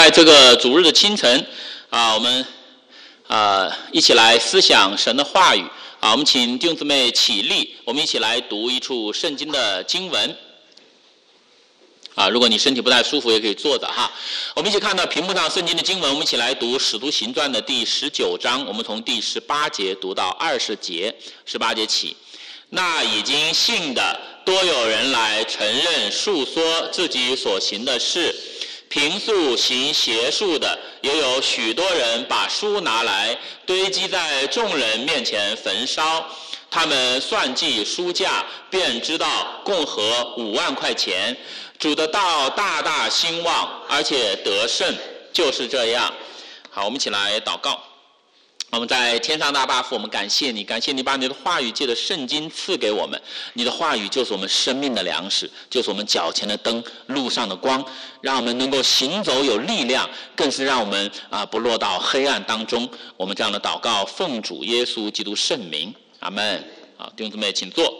在这个主日的清晨我们一起来思想神的话语我们请弟兄姊妹起立，我们一起来读一处圣经的经文如果你身体不太舒服也可以坐着哈。我们一起看到屏幕上圣经的经文，我们一起来读使徒行传的第19章，我们从第18节读到20节，18节起。那已经信的多有人来承认述说自己所行的事，平素行邪术的也有许多人把书拿来堆积在众人面前焚烧，他们算计书价，便知道共合5万块钱。主的道大大兴旺，而且得胜，就是这样。好，我们一起来祷告。我们在天上大爸父，我们感谢你，感谢你把你的话语借着圣经赐给我们，你的话语就是我们生命的粮食，就是我们脚前的灯，路上的光，让我们能够行走有力量，更是让我们不落到黑暗当中。我们这样的祷告奉主耶稣基督圣名，阿们。好，弟兄姊妹请坐。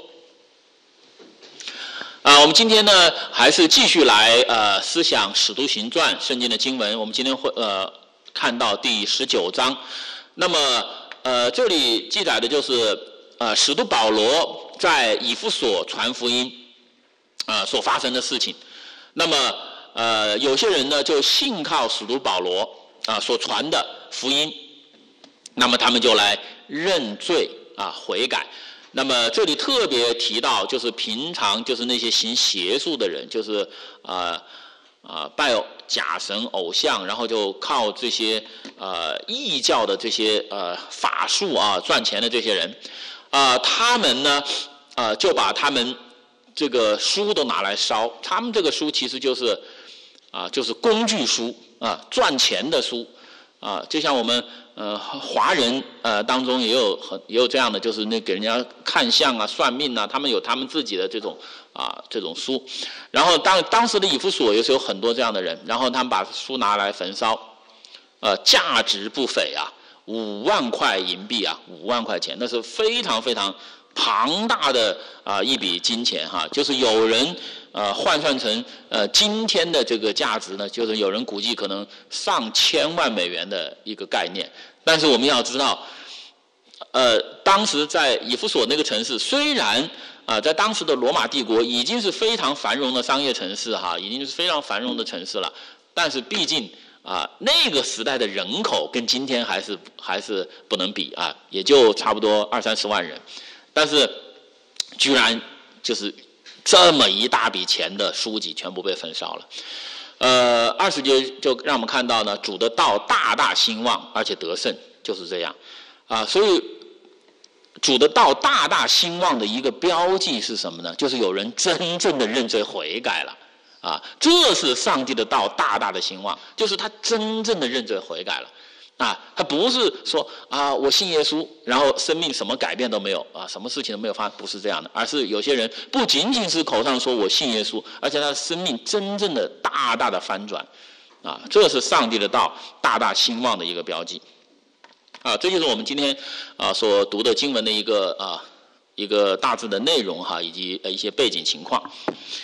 我们今天呢还是继续来思想使徒行传圣经的经文，我们今天会看到第19章。那么这里记载的就是使徒保罗在以弗所传福音所发生的事情。那么有些人呢就信靠使徒保罗所传的福音，那么他们就来认罪悔改。那么这里特别提到，就是平常就是那些行邪术的人，就是拜假神偶像，然后就靠这些异教的这些法术赚钱的这些人他们呢就把他们这个书都拿来烧。他们这个书其实就是就是工具书赚钱的书就像我们华人当中也有这样的，就是那给人家看相算命他们有他们自己的这种书。然后当时的以弗所也是有很多这样的人，然后他们把书拿来焚烧，价值不菲5万块银币5万块钱，那是非常非常庞大的一笔金钱就是有人换算成今天的这个价值呢，就是有人估计可能上千万美元的一个概念。但是我们要知道当时在以弗所那个城市，虽然在当时的罗马帝国已经是非常繁荣的商业城市已经是非常繁荣的城市了，但是毕竟那个时代的人口跟今天还是不能比也就差不多20-30万人，但是居然就是这么一大笔钱的书籍全部被焚烧了。20节就让我们看到呢，主的道大大兴旺，而且得胜，就是这样所以主的道大大兴旺的一个标记是什么呢？就是有人真正的认罪悔改了这是上帝的道大大的兴旺，就是他真正的认罪悔改了他不是说我信耶稣，然后生命什么改变都没有什么事情都没有发生，不是这样的，而是有些人不仅仅是口上说我信耶稣，而且他的生命真正的大大的翻转这是上帝的道大大兴旺的一个标记这就是我们今天所读的经文的一个大致的内容以及一些背景情况。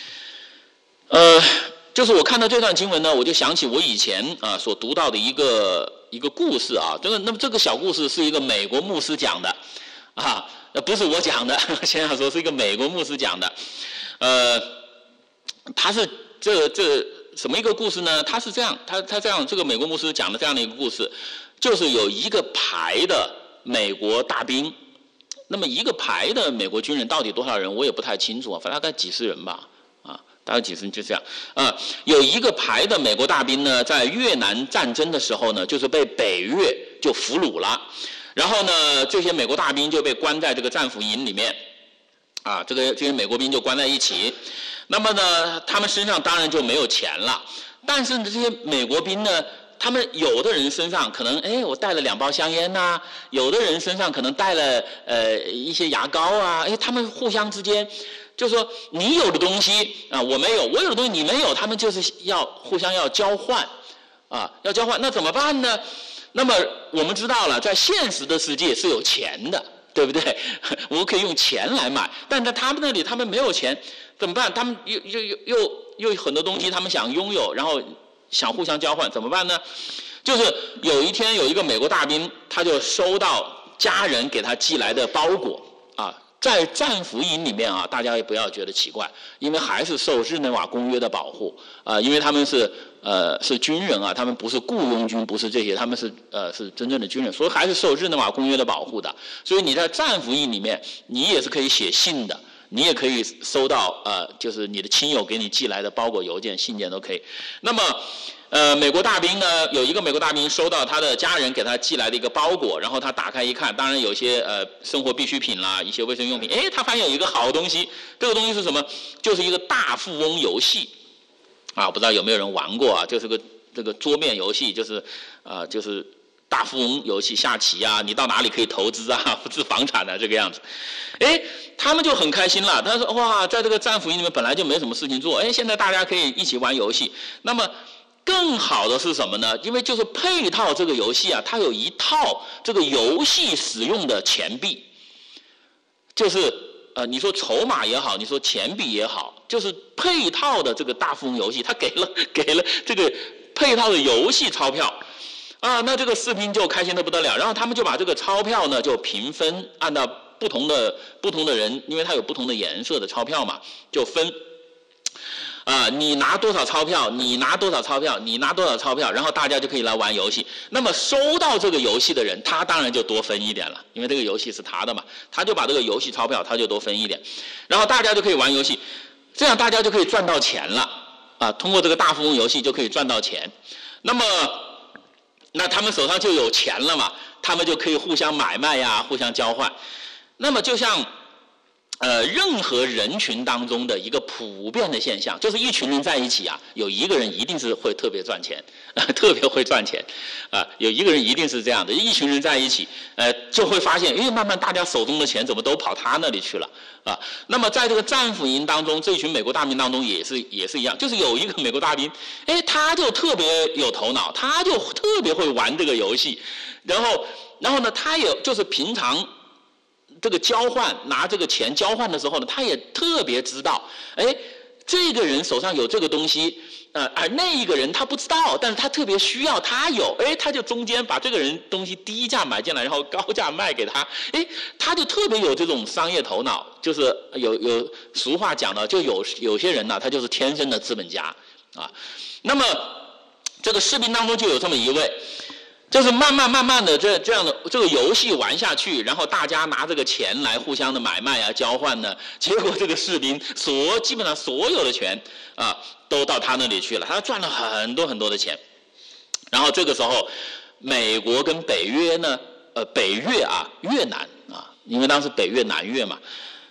就是我看到这段经文呢，我就想起我以前所读到的一个故事那么这个小故事是一个美国牧师讲的不是我讲的，先要说是一个美国牧师讲的。他是这什么一个故事呢？他是这样，他这样，这个美国牧师讲的这样的一个故事，就是有一个排的美国大兵，那么一个排的美国军人到底多少人我也不太清楚反正大概几十人吧大概几十人就这样有一个排的美国大兵呢，在越南战争的时候呢，就是被北越就俘虏了，然后呢这些美国大兵就被关在这个战俘营里面这些美国兵就关在一起。那么呢他们身上当然就没有钱了，但是这些美国兵呢，他们有的人身上可能我带了2包香烟有的人身上可能带了一些牙膏他们互相之间就是说你有的东西我没有，我有的东西你没有，他们就是要互相要交换要交换，那怎么办呢？那么我们知道了，在现实的世界是有钱的，对不对？我们可以用钱来买，但在他们那里他们没有钱，怎么办？他们又有很多东西他们想拥有，然后想互相交换，怎么办呢？就是有一天有一个美国大兵，他就收到家人给他寄来的包裹啊，在战俘营里面啊，大家也不要觉得奇怪，因为还是受日内瓦公约的保护啊，因为他们是军人啊，他们不是雇佣军，不是这些，他们是真正的军人，所以还是受日内瓦公约的保护的。所以你在战俘营里面，你也是可以写信的，你也可以收到就是你的亲友给你寄来的包裹、邮件、信件都可以。那么美国大兵呢，有一个美国大兵收到他的家人给他寄来的一个包裹，然后他打开一看，当然有些生活必需品啦，一些卫生用品，他发现有一个好东西，这个东西是什么？就是一个大富翁游戏啊，不知道有没有人玩过啊？就是这个桌面游戏，就是大富翁游戏，下棋啊，你到哪里可以投资啊，不置房产啊，这个样子。他们就很开心了。他说哇，在这个战俘营里面本来就没什么事情做，现在大家可以一起玩游戏。那么更好的是什么呢？因为就是配套这个游戏啊，它有一套这个游戏使用的钱币，就是你说筹码也好，你说钱币也好，就是配套的这个大富翁游戏，它给了这个配套的游戏钞票啊，那这个士兵就开心得不得了。然后他们就把这个钞票呢就平分，按照不同的人，因为它有不同的颜色的钞票嘛，就分。你拿多少钞票，你拿多少钞票，你拿多少钞票，然后大家就可以来玩游戏。那么收到这个游戏的人，他当然就多分一点了，因为这个游戏是他的嘛，他就把这个游戏钞票他就多分一点，然后大家就可以玩游戏，这样大家就可以赚到钱了啊！通过这个大富翁游戏就可以赚到钱。那他们手上就有钱了嘛，他们就可以互相买卖呀，互相交换。那么就像任何人群当中的一个普遍的现象，就是一群人在一起啊，有一个人一定是会特别赚钱，特别会赚钱，有一个人一定是这样的，一群人在一起，就会发现，慢慢大家手中的钱怎么都跑他那里去了啊？那么在这个战俘营当中，这群美国大兵当中也是一样，就是有一个美国大兵，他就特别有头脑，他就特别会玩这个游戏，然后呢，他也就是平常这个交换拿这个钱交换的时候呢，他也特别知道，这个人手上有这个东西，而那一个人他不知道，但是他特别需要，他有，他就中间把这个人东西低价买进来，然后高价卖给他，他就特别有这种商业头脑，就是有俗话讲的，就有些人呢，他就是天生的资本家啊。那么这个士兵当中就有这么一位。就是慢慢的这样的这个游戏玩下去，然后大家拿这个钱来互相的买卖啊交换呢，结果这个士兵基本上所有的钱都到他那里去了，他赚了很多很多的钱。然后这个时候，美国跟北越呢，北越越南因为当时北越南越嘛，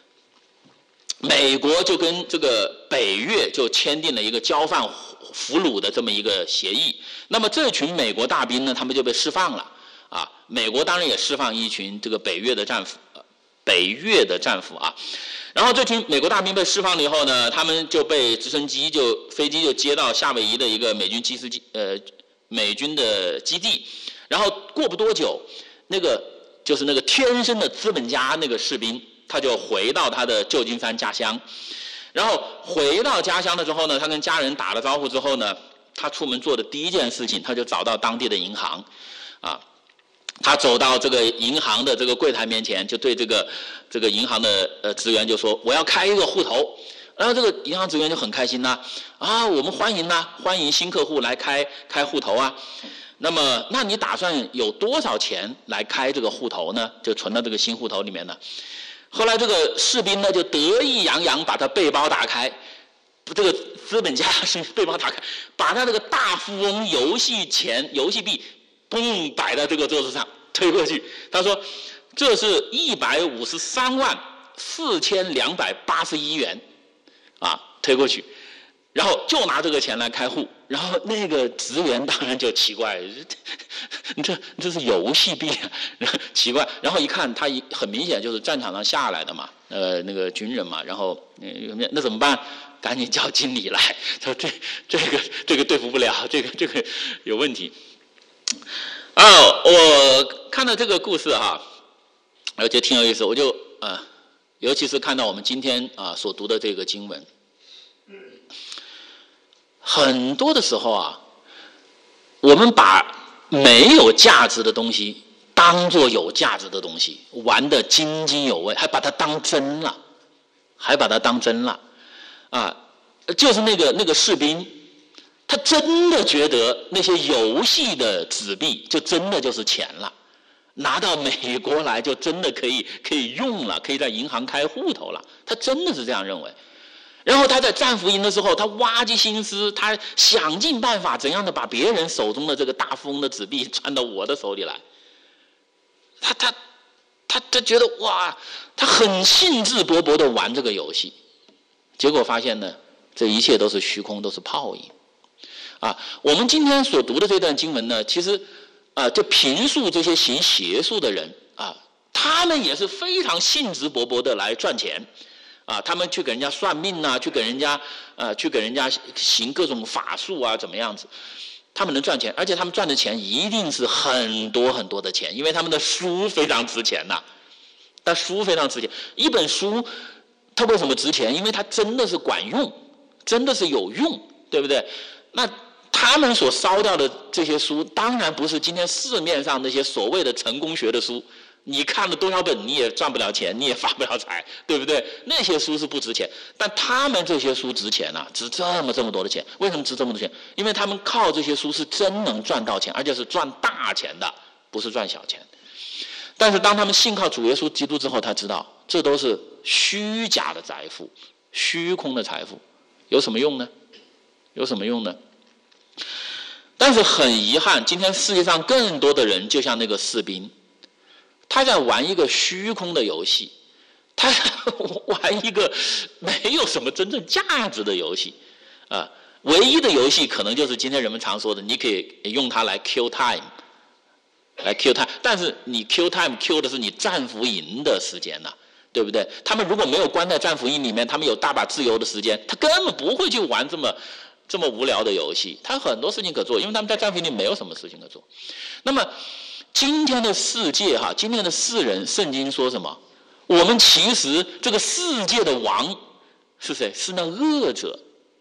美国就跟这个北越就签订了一个交换俘虏的这么一个协议。那么这群美国大兵呢，他们就被释放了美国当然也释放一群这个北越的战俘然后这群美国大兵被释放了以后呢，他们就被飞机就接到夏威夷的一个美军的基地。然后过不多久，就是那个天生的资本家那个士兵，他就回到他的旧金山家乡。然后回到家乡了之后呢，他跟家人打了招呼之后呢，他出门做的第一件事情，他就找到当地的银行他走到这个银行的这个柜台面前，就对这个银行的职员就说，我要开一个户头。然后这个银行职员就很开心我们欢迎新客户来开户头那你打算有多少钱来开这个户头呢？就存到这个新户头里面呢？后来这个士兵呢就得意洋洋把他背包打开，这个资本家是背包打开，把他这个大富翁游戏币嘣摆在这个桌子上推过去。他说这是1534281元推过去，然后就拿这个钱来开户。然后那个职员当然就奇怪，这是游戏币奇怪。然后一看他很明显就是战场上下来的嘛，那个军人嘛。然后那怎么办？赶紧叫经理来，说这个对付不了，这个有问题。我看到这个故事我觉得挺有意思，我就尤其是看到我们今天所读的这个经文，很多的时候我们把没有价值的东西当作有价值的东西，玩得津津有味，还把它当真了，就是那个士兵，他真的觉得那些游戏的纸币就真的就是钱了，拿到美国来就真的可以用了，可以在银行开户头了，他真的是这样认为。然后他在战俘营的时候，他挖尽心思，他想尽办法怎样的把别人手中的这个大富翁的纸币传到我的手里来。他觉得哇，他很兴致勃勃的玩这个游戏，结果发现呢，这一切都是虚空，都是泡影。我们今天所读的这段经文呢，其实就评述这些行邪术的人他们也是非常兴致勃勃的来赚钱。他们去给人家算命去给人家行各种法术怎么样子，他们能赚钱，而且他们赚的钱一定是很多很多的钱，因为他们的书非常值钱但书非常值钱，一本书它为什么值钱？因为它真的是管用，真的是有用，对不对？那他们所烧掉的这些书，当然不是今天市面上那些所谓的成功学的书。你看了多少本你也赚不了钱，你也发不了财，对不对？那些书是不值钱，但他们这些书值钱值这么多的钱。为什么值这么多钱？因为他们靠这些书是真能赚到钱，而且是赚大钱的，不是赚小钱。但是当他们信靠主耶稣基督之后，他知道这都是虚假的财富，虚空的财富，有什么用呢？但是很遗憾，今天世界上更多的人就像那个士兵，他在玩一个虚空的游戏，他玩一个没有什么真正价值的游戏唯一的游戏可能就是今天人们常说的，你可以用它来 kill time， 但是你 kill time kill 的是你战俘营的时间对不对？他们如果没有关在战俘营里面，他们有大把自由的时间，他根本不会去玩这么无聊的游戏，他很多事情可做，因为他们在战俘营里没有什么事情可做。那么今天的世界今天的世人，圣经说什么？我们其实这个世界的王是谁？是那恶者，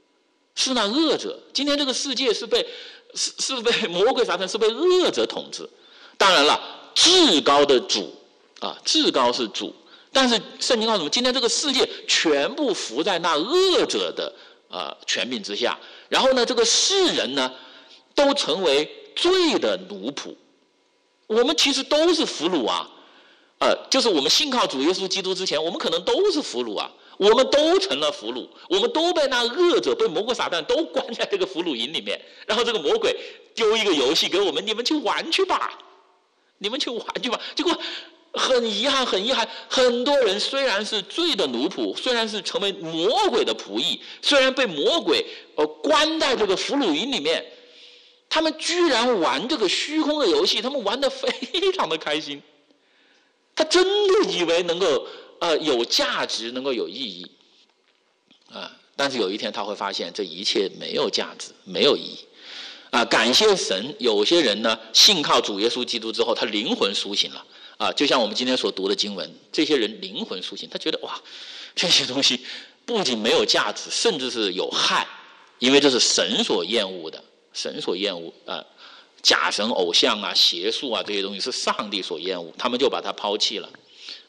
今天这个世界是被魔鬼撒旦，是被恶者统治。当然了，至高的主至高是主，但是圣经告诉我们，今天这个世界全部服在那恶者的权柄之下。然后呢，这个世人呢，都成为罪的奴仆。我们其实都是俘虏就是我们信靠主耶稣基督之前，我们可能都是俘虏我们都成了俘虏，我们都被那恶者，被魔鬼撒旦都关在这个俘虏营里面。然后这个魔鬼丢一个游戏给我们，你们去玩去吧。结果很遗憾，很多人虽然是罪的奴仆，虽然是成为魔鬼的仆役，虽然被魔鬼关在这个俘虏营里面，他们居然玩这个虚空的游戏，他们玩得非常的开心。他真的以为能够有价值，能够有意义但是有一天他会发现这一切没有价值，没有意义感谢神，有些人呢信靠主耶稣基督之后，他灵魂苏醒了就像我们今天所读的经文，这些人灵魂苏醒，他觉得哇，这些东西不仅没有价值，甚至是有害，因为这是神所厌恶的，假神偶像邪术这些东西是上帝所厌恶，他们就把它抛弃了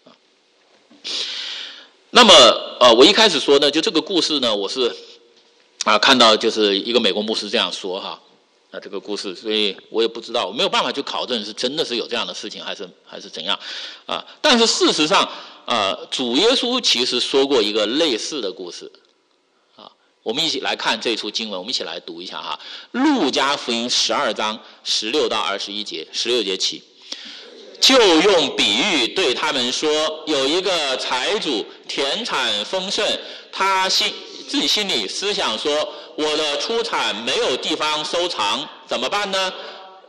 那么我一开始说呢，就这个故事呢，我是看到就是一个美国牧师这样说这个故事，所以我也不知道，我没有办法去考证是真的是有这样的事情还是怎样但是事实上主耶稣其实说过一个类似的故事我们一起来看这处经文，我们一起来读一下路加福音12章16到21节，16节起，就用比喻对他们说，有一个财主田产丰盛，他自己心里思想说，我的出产没有地方收藏，怎么办呢？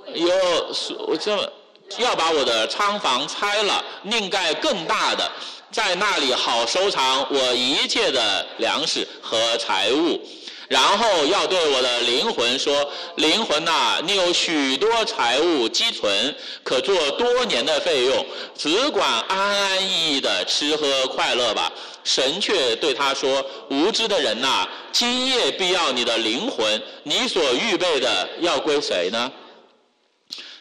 要把我的仓房拆了，另盖更大的，在那里好收藏我一切的粮食和财物。然后要对我的灵魂说，灵魂你有许多财物积存，可做多年的费用，只管安安逸逸的吃喝快乐吧。神却对他说，无知的人今夜必要你的灵魂，你所预备的要归谁呢？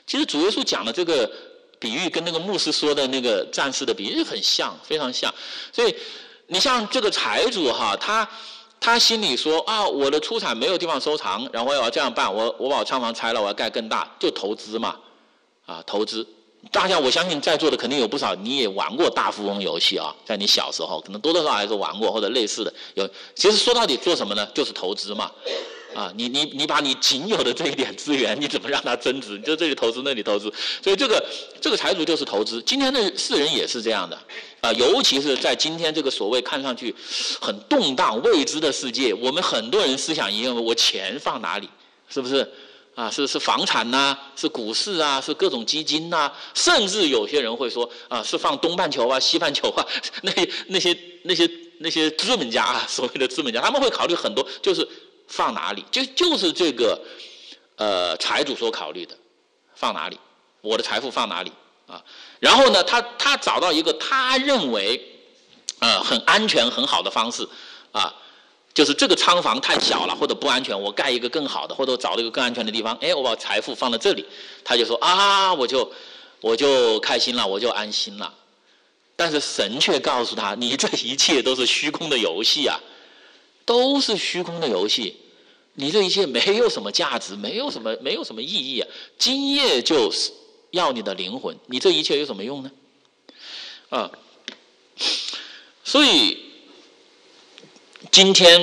其实主耶稣讲的这个比喻跟那个牧师说的那个战士的比喻很像，非常像。所以你像这个财主哈，他心里说啊，我的出产没有地方收藏，然后我要这样办，我把我仓房拆了，我要盖更大，就投资嘛，投资。大家我相信在座的肯定有不少你也玩过大富翁游戏啊，在你小时候可能多多少少还是玩过或者类似的。其实说到底做什么呢？就是投资嘛。你把你仅有的这一点资源，你怎么让它增值？你就这里投资那里投资，所以这个财主就是投资。今天的世人也是这样的，尤其是在今天这个所谓看上去很动荡未知的世界，我们很多人思想一样，我钱放哪里？是不是？是房产呐，是股市啊，是各种基金呐，甚至有些人会说是放东半球啊、西半球啊，那些资本家所谓的资本家，他们会考虑很多，就是放哪里，就是这个财主所考虑的，放哪里，我的财富放哪里啊？然后呢，他找到一个他认为很安全很好的方式啊。就是这个仓房太小了或者不安全，我盖一个更好的，或者我找了一个更安全的地方，我把财富放在这里，他就说我就开心了，我就安心了。但是神却告诉他，你这一切都是虚空的游戏啊，都是虚空的游戏，你这一切没有什么价值，没有什么意义啊。今夜就是要你的灵魂，你这一切有什么用呢？所以今天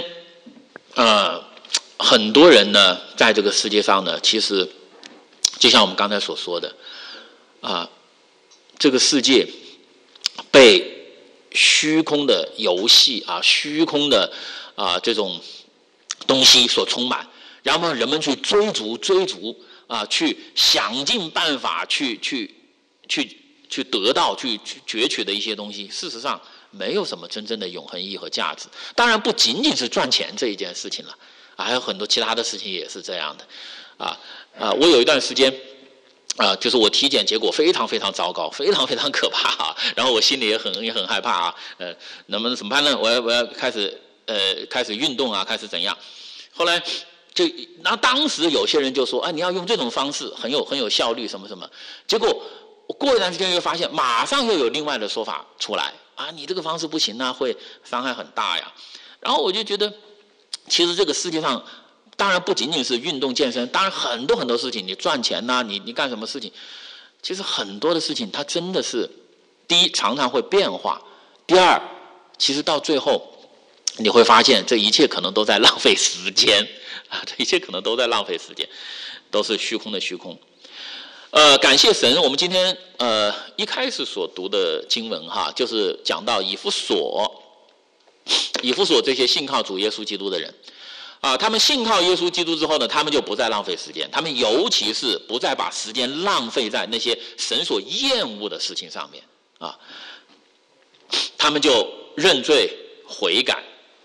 很多人呢在这个世界上呢，其实就像我们刚才所说的这个世界被虚空的游戏虚空的这种东西所充满，然后人们去追逐去想尽办法去得到去攫取的一些东西，事实上没有什么真正的永恒意义和价值。当然不仅仅是赚钱这一件事情了还有很多其他的事情也是这样的我有一段时间就是我体检结果非常非常糟糕，非常非常可怕然后我心里也很害怕能不能怎么办呢？我要开始运动开始怎样？后来然后当时有些人就说你要用这种方式很有效率什么什么，结果我过一段时间又发现马上又有另外的说法出来你这个方式不行会伤害很大呀。然后我就觉得其实这个世界上当然不仅仅是运动健身，当然很多很多事情，你赚钱你干什么事情，其实很多的事情它真的是第一常常会变化，第二其实到最后你会发现这一切可能都在浪费时间这一切可能都在浪费时间，都是虚空的虚空。感谢神，我们今天一开始所读的经文就是讲到以弗所这些信靠主耶稣基督的人他们信靠耶稣基督之后呢，他们就不再浪费时间，他们尤其是不再把时间浪费在那些神所厌恶的事情上面他们就认罪悔改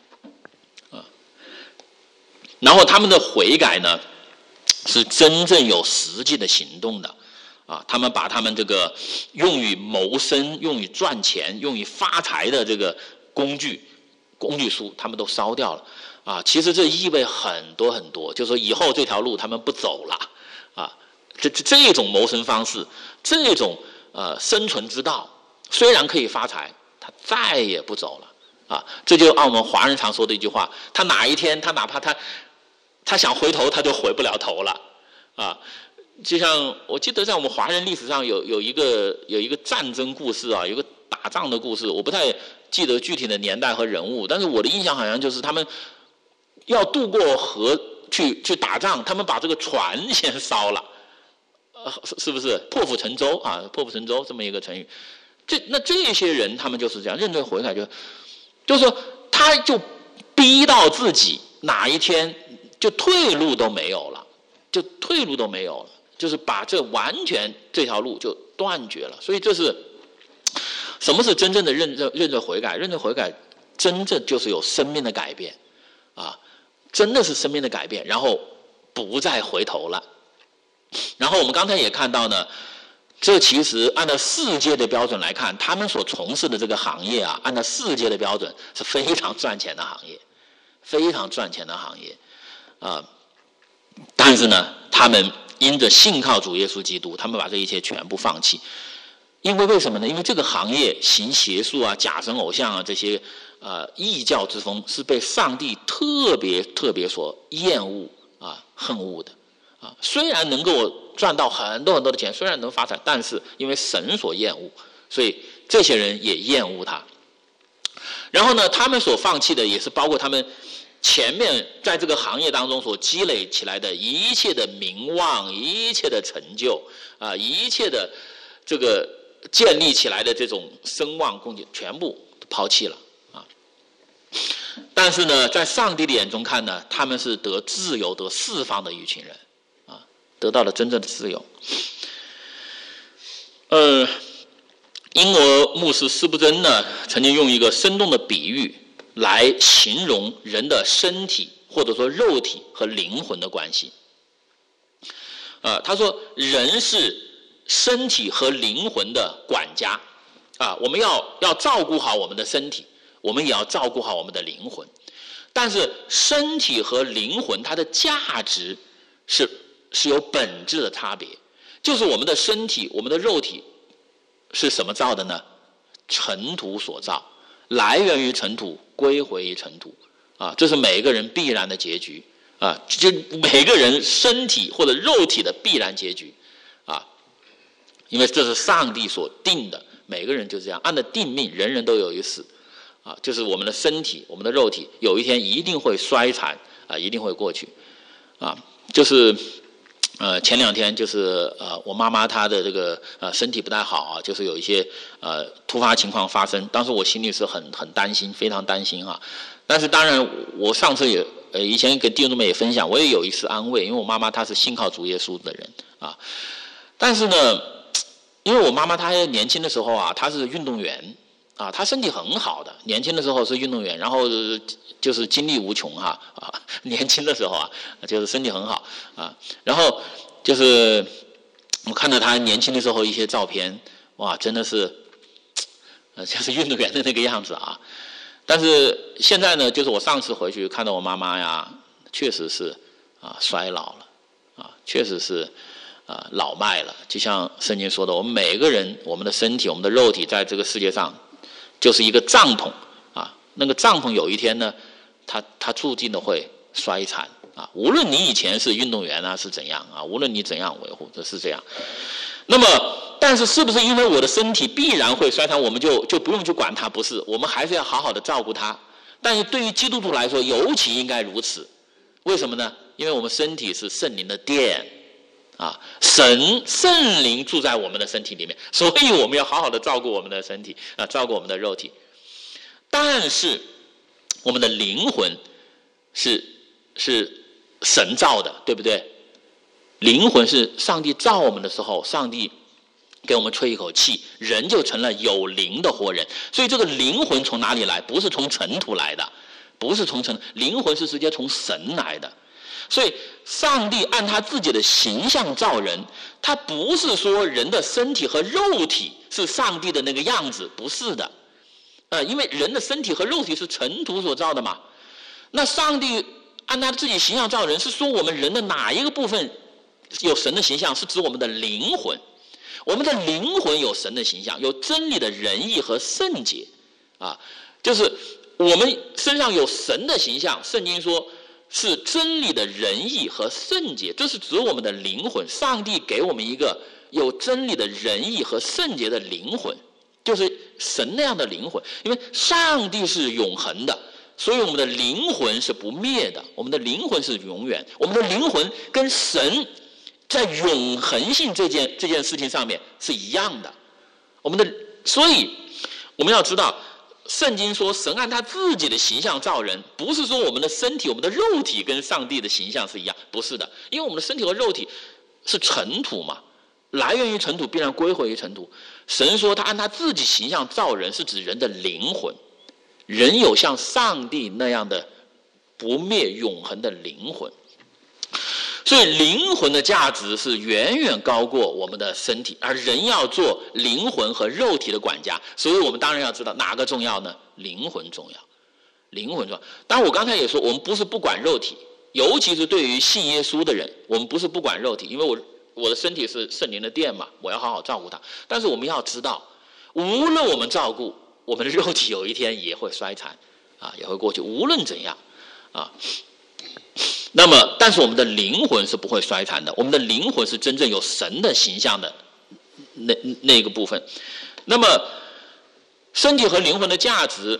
然后他们的悔改呢是真正有实际的行动的他们把他们这个用于谋生用于赚钱用于发财的这个工具书他们都烧掉了其实这意味很多很多，就是说以后这条路他们不走了这种谋生方式，这种生存之道虽然可以发财，他再也不走了这就按我们华人常说的一句话，他哪一天他哪怕他想回头他就回不了头了就像我记得在我们华人历史上有一个战争故事有一个打仗的故事，我不太记得具体的年代和人物，但是我的印象好像就是他们要渡过河去打仗，他们把这个船先烧了是不是破釜沉舟破釜沉舟这么一个成语。这些人他们就是这样认罪悔改，就是说他就逼到自己哪一天就退路都没有了，就是把这完全这条路就断绝了。所以这是什么是真正的认罪悔改？认罪悔改真正就是有生命的改变真的是生命的改变，然后不再回头了。然后我们刚才也看到呢，这其实按照世界的标准来看，他们所从事的这个行业按照世界的标准是非常赚钱的行业，非常赚钱的行业但是呢他们因着信靠主耶稣基督，他们把这一切全部放弃。因为什么呢？因为这个行业行邪术啊、假神偶像啊这些异教之风是被上帝特别所厌恶啊、恨恶的啊。虽然能够赚到很多的钱，虽然能发财，但是因为神所厌恶，所以这些人也厌恶他。然后呢，他们所放弃的也是包括他们前面在这个行业当中所积累起来的一切的名望、一切的成就啊、一切的这个建立起来的这种声望贡献，全部抛弃了啊。但是呢，在上帝的眼中看呢，他们是得自由、得释放的一群人啊，得到了真正的自由。英国牧师斯布真呢，曾经用一个生动的比喻来形容人的身体或者说肉体和灵魂的关系。他说人是身体和灵魂的管家啊，我们要照顾好我们的身体，我们也要照顾好我们的灵魂。但是身体和灵魂它的价值是有本质的差别，就是我们的身体、我们的肉体是什么造的呢？尘土所造，来源于尘土，归回于尘土啊，这是每一个人必然的结局啊，就每个人身体或者肉体的必然结局啊，因为这是上帝所定的，每个人就这样按照定命，人人都有一死啊，就是我们的身体、我们的肉体有一天一定会衰残啊，一定会过去啊，就是前两天就是我妈妈她的这个身体不太好啊，就是有一些突发情况发生，当时我心里是很担心，非常担心啊。但是当然我上次也以前跟弟兄姊妹也分享，我也有一丝安慰，因为我妈妈她是信靠主耶稣的人啊。但是呢，因为我妈妈她年轻的时候啊，她是运动员啊，她身体很好的，年轻的时候是运动员，然后就是精力无穷啊，年轻的时候啊，就是身体很好啊，然后就是我看到她年轻的时候一些照片，哇，真的是就是运动员的那个样子啊。但是现在呢，就是我上次回去看到我妈妈呀，确实是衰老了啊，确实是老迈了。就像圣经说的，我们每个人，我们的身体、我们的肉体，在这个世界上就是一个帐篷啊。那个帐篷有一天呢，它注定的会衰残啊。无论你以前是运动员啊，是怎样啊，无论你怎样维护，这是这样。那么，但是是不是因为我的身体必然会衰残，我们就不用去管它？不是，我们还是要好好的照顾它。但是对于基督徒来说，尤其应该如此。为什么呢？因为我们身体是圣灵的殿啊，圣灵住在我们的身体里面，所以我们要好好的照顾我们的身体啊，照顾我们的肉体。但是我们的灵魂是神造的，对不对？灵魂是上帝造我们的时候，上帝给我们吹一口气，人就成了有灵的活人。所以这个灵魂从哪里来？不是从尘土来的，不是从灵魂是直接从神来的。所以上帝按他自己的形象造人，他不是说人的身体和肉体是上帝的那个样子，不是的。因为人的身体和肉体是尘土所造的嘛。那上帝按他自己形象造人，是说我们人的哪一个部分有神的形象？是指我们的灵魂。我们的灵魂有神的形象，有真理的仁义和圣洁啊，就是我们身上有神的形象。圣经说是真理的仁义和圣洁，这是指我们的灵魂。上帝给我们一个有真理的仁义和圣洁的灵魂，就是神那样的灵魂。因为上帝是永恒的，所以我们的灵魂是不灭的，我们的灵魂是永远。我们的灵魂跟神在永恒性这件事情上面是一样的。所以我们要知道，圣经说神按他自己的形象造人，不是说我们的身体、我们的肉体跟上帝的形象是一样，不是的。因为我们的身体和肉体是尘土嘛，来源于尘土，必然归回于尘土。神说他按他自己形象造人，是指人的灵魂。人有像上帝那样的不灭永恒的灵魂，所以灵魂的价值是远远高过我们的身体，而人要做灵魂和肉体的管家。所以我们当然要知道哪个重要呢？灵魂重要，灵魂重要。当然我刚才也说，我们不是不管肉体尤其是对于信耶稣的人，我们不是不管肉体，因为我的身体是圣灵的殿嘛，我要好好照顾它。但是我们要知道，无论我们照顾，我们的肉体有一天也会衰残啊，也会过去，无论怎样啊。那么，但是我们的灵魂是不会衰残的，我们的灵魂是真正有神的形象的那个部分。那么，身体和灵魂的价值，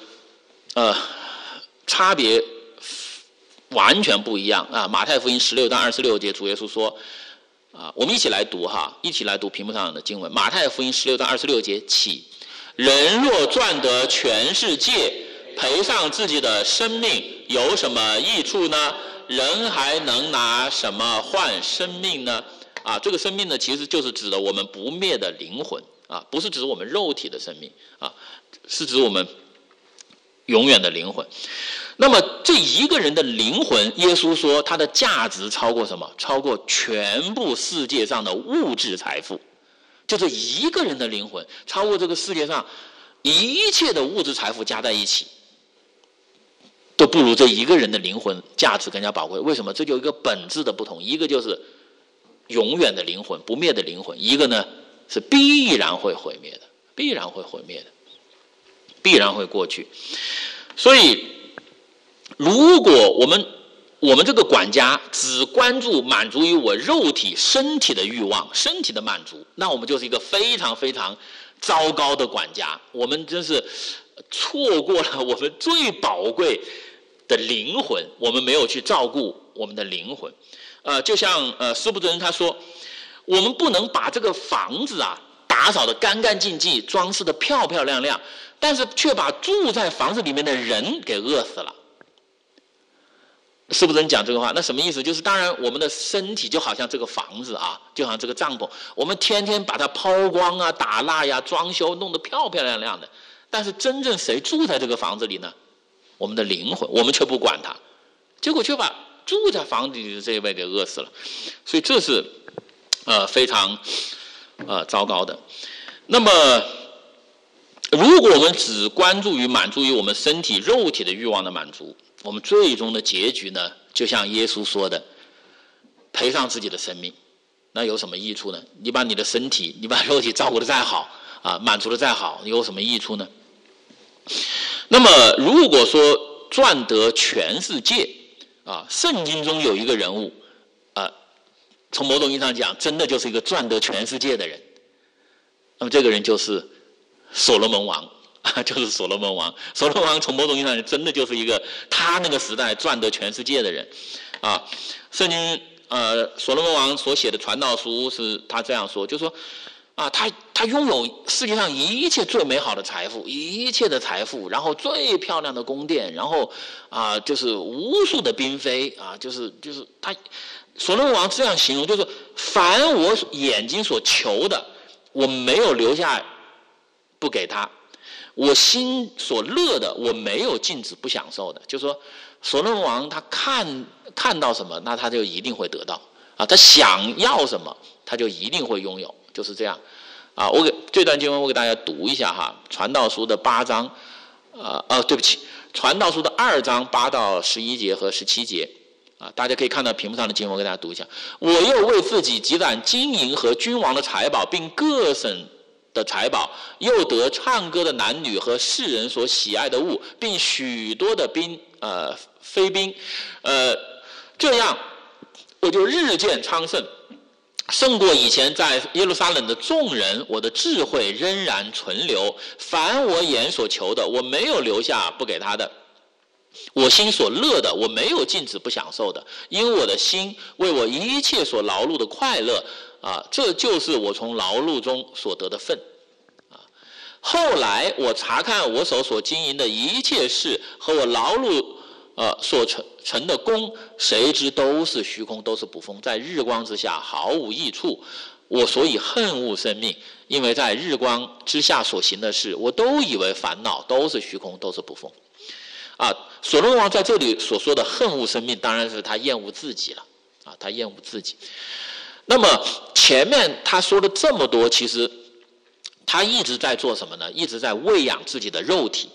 差别完全不一样啊。马太福音16到26节，主耶稣说，啊，我们一起来读哈，一起来读屏幕上的经文。马太福音16到26节起，人若赚得全世界，赔上自己的生命，有什么益处呢？人还能拿什么换生命呢？啊，这个生命呢，其实就是指的我们不灭的灵魂啊，不是指我们肉体的生命啊，是指我们永远的灵魂。那么这一个人的灵魂，耶稣说他的价值超过什么？超过全部世界上的物质财富。就这一个人的灵魂，超过这个世界上一切的物质财富加在一起，都不如这一个人的灵魂价值更加宝贵。为什么？这就一个本质的不同，一个就是永远的灵魂，不灭的灵魂，一个呢是必然会毁灭的，必然会毁灭的，必然会过去。所以如果我们这个管家只关注满足于我肉体身体的欲望，身体的满足，那我们就是一个非常非常糟糕的管家，我们真是错过了我们最宝贵的灵魂，我们没有去照顾我们的灵魂。就像司布真他说，我们不能把这个房子啊打扫得干干净净，装饰得漂漂亮亮，但是却把住在房子里面的人给饿死了。是不是讲这个话？那什么意思？就是当然我们的身体就好像这个房子啊，就好像这个帐篷，我们天天把它抛光啊、打蜡呀、装修，弄得漂漂亮亮的。但是真正谁住在这个房子里呢？我们的灵魂，我们却不管它，结果却把住在房子里的这一位给饿死了。所以这是非常糟糕的。那么如果我们只关注于满足于我们身体肉体的欲望的满足，我们最终的结局呢，就像耶稣说的，赔上自己的生命，那有什么益处呢？你把你的身体，你把肉体照顾得再好啊，满足得再好，有什么益处呢？那么如果说赚得全世界啊，圣经中有一个人物从某种意义上讲，真的就是一个赚得全世界的人。那么这个人就是所罗门王。就是所罗门王，所罗门王从某种意义上真的就是一个他那个时代赚得全世界的人啊。圣经所罗门王所写的传道书是他这样说，就是说啊，他拥有世界上一切最美好的财富，一切的财富，然后最漂亮的宫殿，然后就是无数的嫔妃啊，就是他所罗门王这样形容，就是凡我眼睛所求的，我没有留下不给他。我心所乐的，我没有禁止不享受的。就是说，所罗门王他看到什么，那他就一定会得到啊；他想要什么，他就一定会拥有，就是这样啊。这段经文我给大家读一下哈，《传道书》的8章，对不起，《传道书》的2章8到11节和17节啊，大家可以看到屏幕上的经文，我给大家读一下。我又为自己积攒金银和君王的财宝，并各省的财宝，又得唱歌的男女和世人所喜爱的物，并许多的妃嫔，这样我就日渐昌盛，胜过以前在耶路撒冷的众人。我的智慧仍然存留，凡我眼所求的，我没有留下不给他的；我心所乐的，我没有禁止不享受的，因为我的心为我一切所劳碌的快乐这就是我从劳碌中所得的份后来我查看我手所经营的一切事和我劳碌所成的功，谁知都是虚空，都是捕风，在日光之下毫无益处。我所以恨恶生命，因为在日光之下所行的事，我都以为烦恼，都是虚空，都是捕风所罗门王在这里所说的恨恶生命，当然是他厌恶自己了他厌恶自己。那么前面他说了这么多，其实他一直在做什么呢？一直在喂养自己的肉体，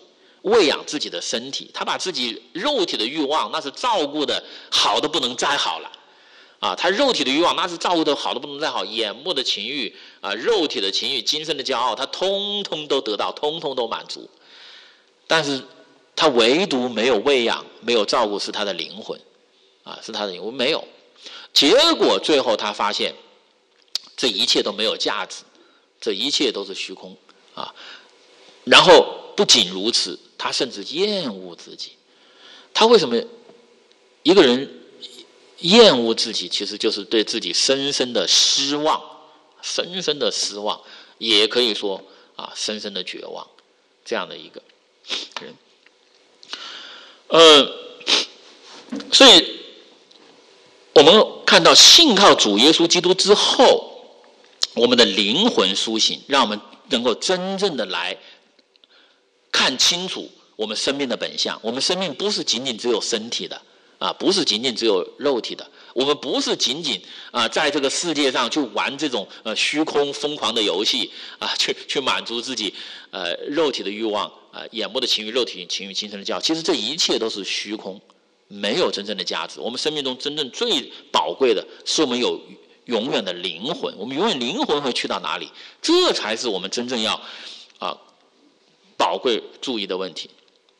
喂养自己的身体，他把自己肉体的欲望那是照顾的好的不能再好了。他肉体的欲望那是照顾的好的不能再好，眼目的情欲肉体的情欲，今生的骄傲，他通通都得到，通通都满足。但是他唯独没有喂养，没有照顾是他的灵魂是他的灵魂没有。结果最后他发现这一切都没有价值，这一切都是虚空然后不仅如此，他甚至厌恶自己。他为什么一个人厌恶自己，其实就是对自己深深的失望，深深的失望，也可以说深深的绝望，这样的一个人。所以我们看到信靠主耶稣基督之后，我们的灵魂苏醒，让我们能够真正的来看清楚我们生命的本相。我们生命不是仅仅只有身体的不是仅仅只有肉体的，我们不是仅仅在这个世界上去玩这种虚空疯狂的游戏去满足自己肉体的欲望眼目的情欲，肉体情欲，精神的骄傲。其实这一切都是虚空，没有真正的价值。我们生命中真正最宝贵的是我们有永远的灵魂，我们永远灵魂会去到哪里？这才是我们真正要宝贵注意的问题。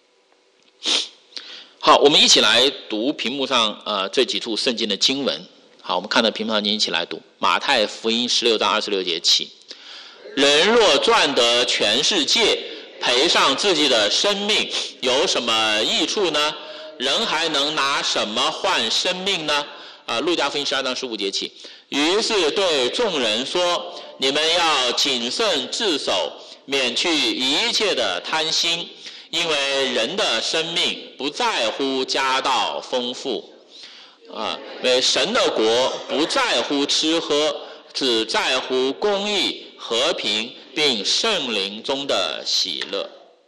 好，我们一起来读屏幕上这几处圣经的经文。好，我们看到屏幕上，您一起来读马太福音16章26节起：人若赚得全世界，赔上自己的生命，有什么益处呢？人还能拿什么换生命呢？路加福音12章15节起：于是对众人说，你们要谨慎自守，免去一切的贪心，因为人的生命不在乎家道丰富因为神的国不在乎吃喝，只在乎公义、和平，并圣灵中的喜乐。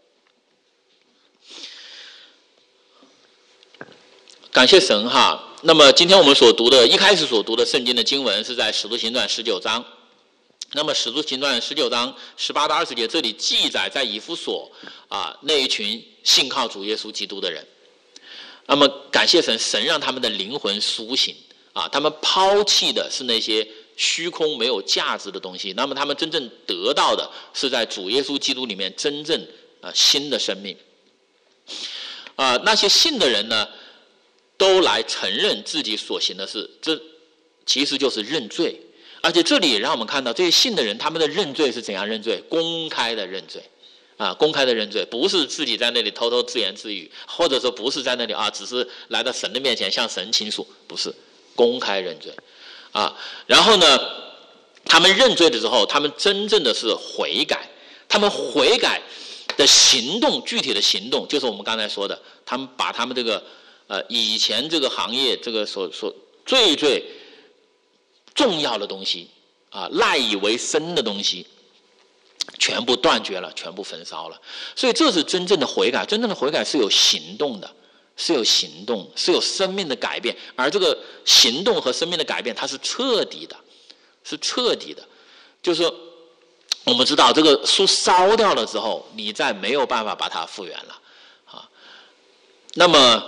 感谢神那么今天我们一开始所读的圣经的经文是在使徒行传19章。那么使徒行传19章18到20节，这里记载在以弗所那一群信靠主耶稣基督的人。那么感谢神，神让他们的灵魂苏醒他们抛弃的是那些虚空没有价值的东西，那么他们真正得到的是在主耶稣基督里面真正新的生命。那些信的人呢，都来承认自己所行的事，这其实就是认罪。而且这里也让我们看到，这些信的人他们的认罪是怎样认罪？公开的认罪公开的认罪，不是自己在那里偷偷自言自语，或者说不是在那里只是来到神的面前向神倾诉，不是，公开认罪然后呢，他们认罪的时候，他们真正的是悔改，他们悔改的行动，具体的行动就是我们刚才说的，他们把他们这个以前这个行业这个所最重要的东西赖以为生的东西全部断绝了，全部焚烧了。所以这是真正的悔改，真正的悔改是有行动的，是有行动，是有生命的改变。而这个行动和生命的改变，它是彻底的，是彻底的。就是说我们知道这个书烧掉了之后，你再没有办法把它复原了那么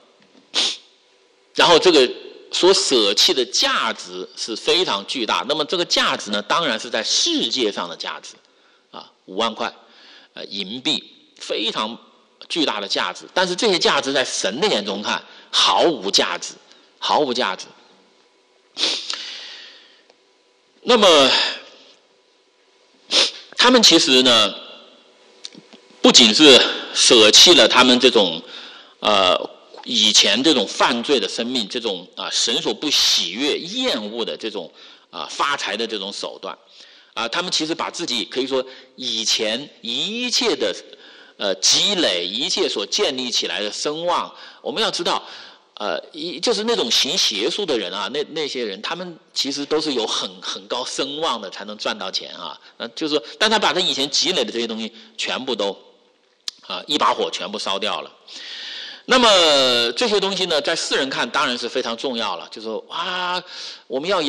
然后这个所舍弃的价值是非常巨大。那么这个价值呢，当然是在世界上的价值5万块银币，非常巨大的价值。但是这些价值在神的眼中看毫无价值，毫无价值。那么他们其实呢，不仅是舍弃了他们这种以前这种犯罪的生命，这种神所不喜悦厌恶的这种发财的这种手段他们其实把自己可以说以前一切的积累，一切所建立起来的声望，我们要知道就是那种行邪术的人那些人他们其实都是有很高声望的才能赚到钱就是说，但他把他以前积累的这些东西全部都一把火全部烧掉了。那么这些东西呢，在世人看当然是非常重要了，就是说我们要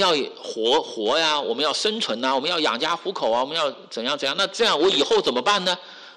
活呀，我们要生存我们要养家糊口我们要怎样，那这样我以后怎么办呢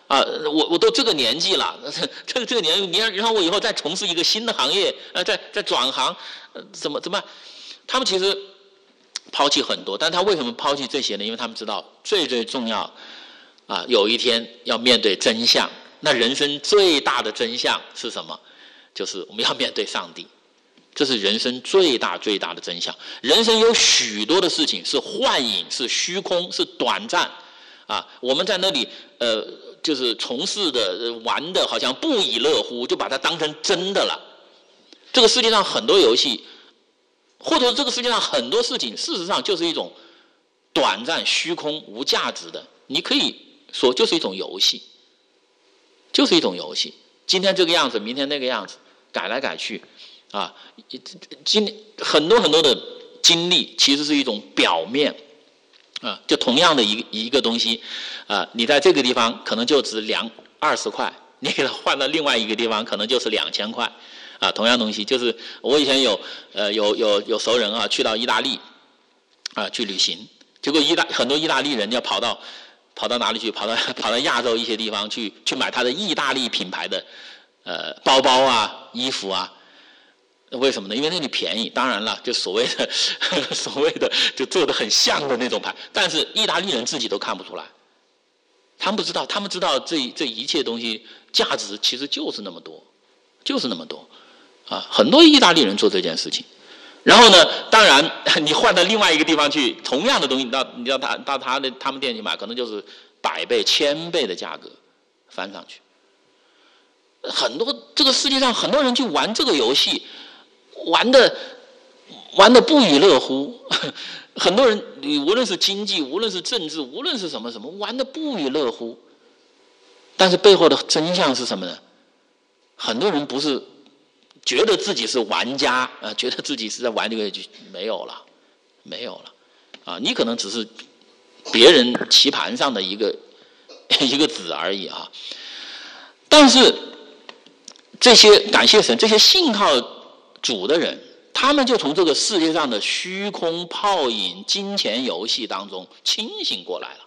啊，我都这个年纪了，这个年纪，你让我以后再从事一个新的行业，再转行，怎么？他们其实抛弃很多，但他为什么抛弃这些呢？因为他们知道最重要啊，有一天要面对真相。那人生最大的真相是什么？就是我们要面对上帝。这是人生最大的真相。人生有许多的事情是幻影，是虚空，是短暂啊。我们在那里就是从事的玩的好像不亦乐乎，就把它当成真的了。这个世界上很多游戏，或者这个世界上很多事情，事实上就是一种短暂、虚空、无价值的。你可以说就是一种游戏，就是一种游戏。今天这个样子，明天那个样子，改来改去。啊，很多的经历其实是一种表面啊，就同样的一个东西啊，你在这个地方可能就值20块，你给它换到另外一个地方可能就是2000块啊，同样东西。就是我以前有熟人啊，去到意大利啊去旅行，结果很多意大利人要跑到哪里去？跑到亚洲一些地方去买他的意大利品牌的包包啊、衣服啊。为什么呢？因为那里便宜。当然了，就所谓的就做得很像的那种牌，但是意大利人自己都看不出来。他们不知道，他们知道这一切东西价值其实就是那么多，啊！很多意大利人做这件事情。然后呢，当然你换到另外一个地方去，同样的东西，你到他们店去买，可能就是100倍、1000倍的价格翻上去。很多这个世界上很多人去玩这个游戏。玩的不亦乐乎，很多人无论是经济，无论是政治，无论是什么玩的不亦乐乎。但是背后的真相是什么呢？很多人不是觉得自己是玩家觉得自己是在玩这个游戏，没有了啊！你可能只是别人棋盘上的一个子而已啊。但是这些感谢神，这些信靠主的人，他们就从这个世界上的虚空泡影、金钱游戏当中清醒过来了。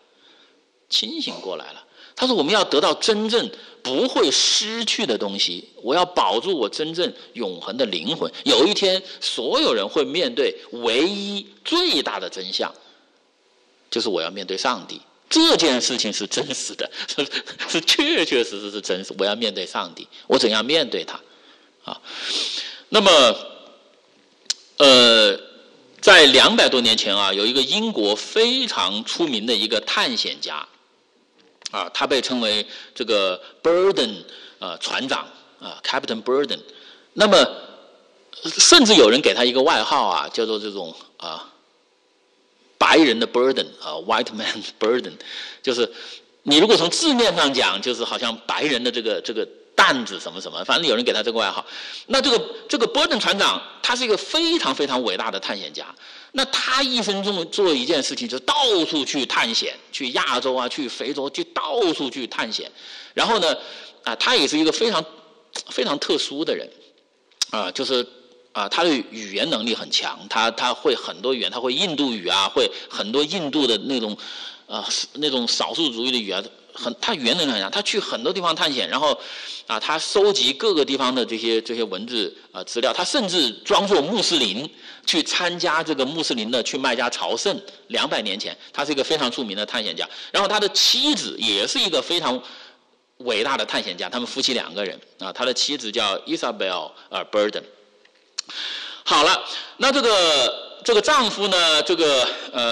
他说：“我们要得到真正不会失去的东西，我要保住我真正永恒的灵魂。有一天，所有人会面对唯一最大的真相，就是我要面对上帝。这件事情是真实的，是确实是真实。我要面对上帝，我怎样面对他？啊？”那么，在200多年前啊，有一个英国非常出名的一个探险家，啊，他被称为这个 Burden 船长啊 ，Captain Burden。那么，甚至有人给他一个外号啊，叫做这种白人的 burden 啊 ，white man's burden， 就是你如果从字面上讲，就是好像白人的这个担子什么，反正有人给他这个外号。那这个 Burden 船长，他是一个非常非常伟大的探险家。那他一生中做一件事情，就是到处去探险，去亚洲啊，去非洲，去到处去探险。然后呢，他也是一个非常非常特殊的人，就是他的语言能力很强，他会很多语言，他会印度语啊，会很多印度的那种少数族裔的语言。他语言能力很强，他去很多地方探险，然后他收集各个地方的这些文字资料，他甚至装作穆斯林去参加这个穆斯林的去麦加朝圣。200年前，他是一个非常著名的探险家。然后他的妻子也是一个非常伟大的探险家，他们夫妻2个人他的妻子叫 Isabel Burden。好了，那这个丈夫呢，这个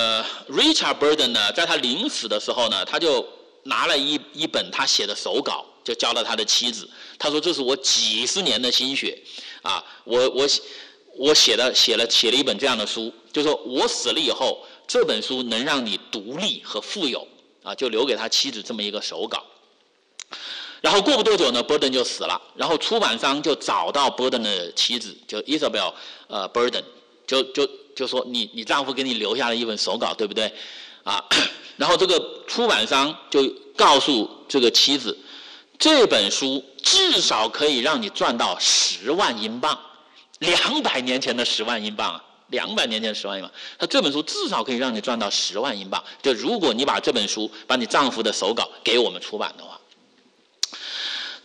Richard Burden 呢，在他临死的时候呢，他就拿了一本他写的手稿，就交了他的妻子。他说：“这是我几十年的心血啊，我写了一本这样的书，就说我死了以后，这本书能让你独立和富有啊，就留给他妻子这么一个手稿。”然后过不多久呢 ，Burden 就死了。然后出版商就找到 Burden 的妻子，就 Isabel Burden， 就说你丈夫给你留下了一本手稿，对不对？然后这个出版商就告诉这个妻子，这本书至少可以让你赚到10万英镑，200年前的10万英镑，200年前的10万英镑。他这本书至少可以让你赚到10万英镑，就如果你把这本书，把你丈夫的手稿给我们出版的话。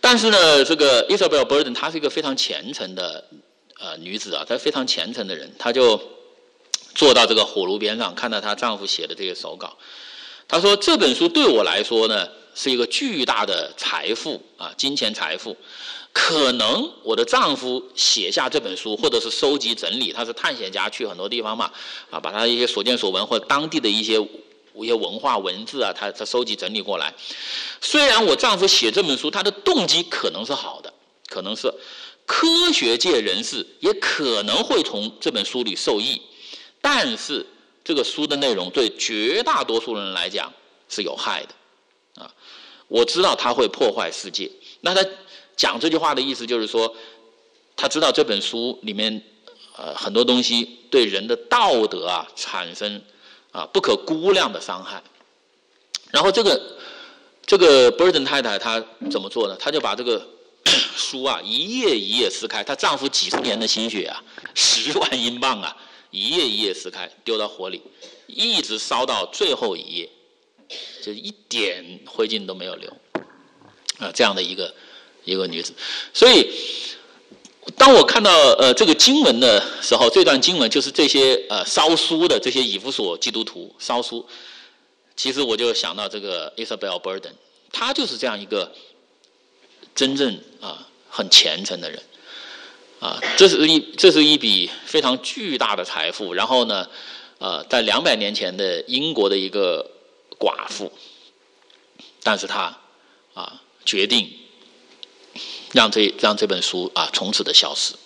但是呢，这个 Isabel Burden 她是一个非常虔诚的女子啊，她非常虔诚的人，她就坐到这个火炉边上，看到她丈夫写的这些手稿。她说这本书对我来说呢是一个巨大的财富啊，金钱财富。可能我的丈夫写下这本书，或者是收集整理，他是探险家，去很多地方嘛，啊，把他一些所见所闻或者当地的一些文化文字啊，他收集整理过来。虽然我丈夫写这本书，他的动机可能是好的，可能是科学界人士也可能会从这本书里受益，但是这个书的内容对绝大多数人来讲是有害的啊。我知道他会破坏世界，那他讲这句话的意思就是说，他知道这本书里面很多东西对人的道德啊产生不可估量的伤害。然后这个 Burden 太太她怎么做呢？她就把这个书啊一页一页撕开，她丈夫几十年的心血啊，10万英镑啊，一页一页撕开，丢到火里，一直烧到最后一页，就一点灰烬都没有留这样的一个女子。所以当我看到这个经文的时候，这段经文就是这些烧书的这些以弗所基督徒烧书，其实我就想到这个 Isabel Burden， 她就是这样一个真正很虔诚的人这是一笔非常巨大的财富。然后呢在200年前的英国的一个寡妇，但是她决定让这本书从此的消失。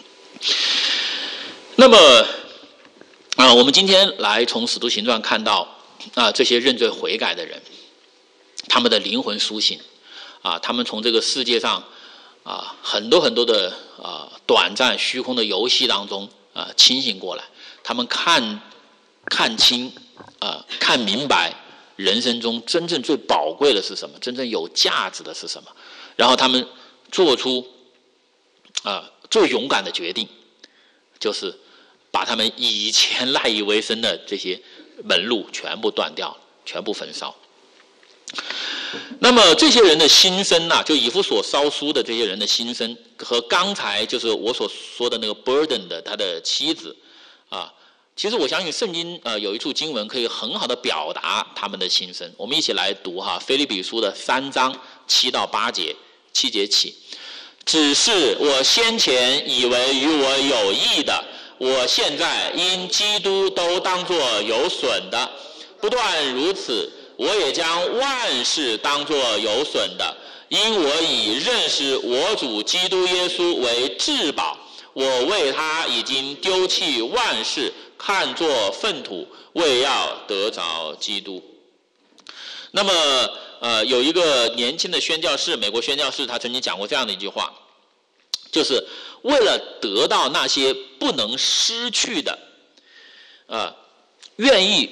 那么我们今天来从使徒行传看到这些认罪悔改的人，他们的灵魂苏醒他们从这个世界上很多很多的短暂虚空的游戏当中清醒过来，他们看清看明白人生中真正最宝贵的是什么，真正有价值的是什么，然后他们做出最勇敢的决定，就是把他们以前赖以为生的这些门路全部断掉，全部焚烧。那么这些人的心声就以弗所烧书的这些人的心声，和刚才就是我所说的那个 Burden 的他的妻子其实我相信圣经有一处经文可以很好的表达他们的心声。我们一起来读腓立比书的3章7到8节，7节起。只是我先前以为与我有益的，我现在因基督都当作有损的。不但如此，我也将万事当作有损的，因我以认识我主基督耶稣为至宝。我为他已经丢弃万事，看作粪土，为要得着基督。那么有一个年轻的宣教士，美国宣教士，他曾经讲过这样的一句话，就是为了得到那些不能失去的愿意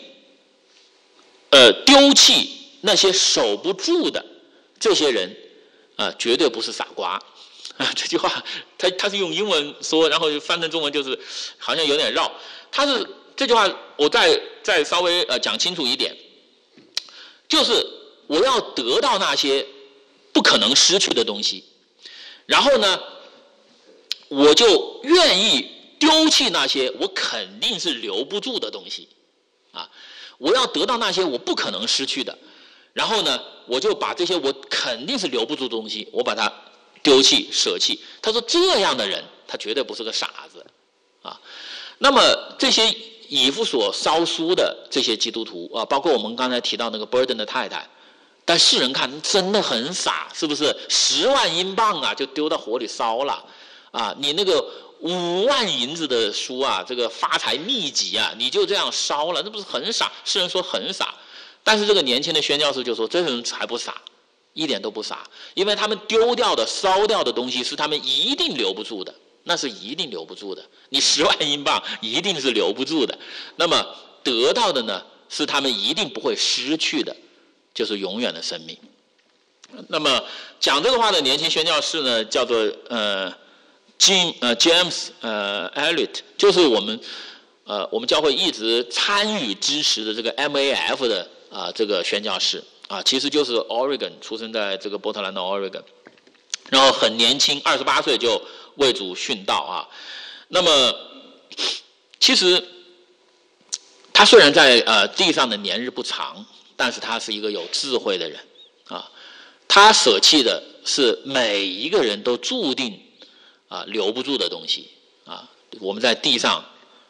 丢弃那些守不住的这些人绝对不是傻瓜这句话他是用英文说，然后翻成中文就是好像有点绕。这句话我再稍微讲清楚一点，就是我要得到那些不可能失去的东西，然后呢我就愿意丢弃那些我肯定是留不住的东西我要得到那些我不可能失去的，然后呢我就把这些我肯定是留不住的东西我把它丢弃舍弃。他说这样的人他绝对不是个傻子那么这些以弗所烧书的这些基督徒包括我们刚才提到那个 Burden 的太太，但世人看真的很傻，是不是？10万英镑就丢到火里烧了你那个5万银子的书这个发财秘籍你就这样烧了，那不是很傻？世人说很傻，但是这个年轻的宣教士就说这人才不傻，一点都不傻，因为他们丢掉的烧掉的东西是他们一定留不住的，那是一定留不住的。你10万英镑一定是留不住的，那么得到的呢是他们一定不会失去的，就是永远的生命。那么讲这个话的年轻宣教士呢叫做James Elliot， 就是我们教会一直参与支持的这个 MAF 的这个宣教士其实就是 Oregon， 出生在这个波特兰的 Oregon。 然后很年轻，28岁就为主殉道啊。那么其实他虽然在地上的年日不长，但是他是一个有智慧的人啊。他舍弃的是每一个人都注定留不住的东西啊。我们在地上